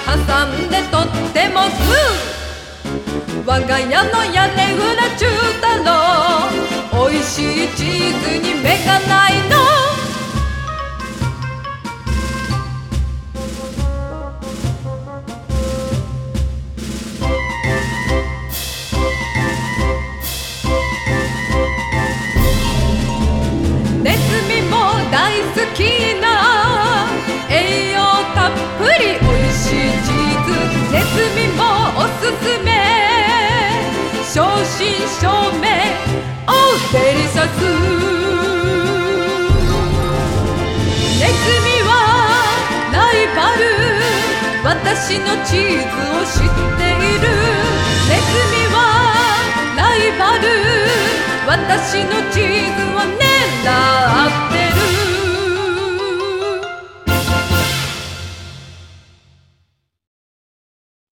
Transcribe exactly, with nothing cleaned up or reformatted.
挟んでとってもグー。我が家の屋根裏中太郎、おいしいチーズに目がないの。ネズミも大好きな栄養たっぷりおいしいチーズ、ネズミもおすすめ、正真正銘オーデリシャス。ネズミはライバル、私のチーズを知っている。ネズミはライバル、私のチーズは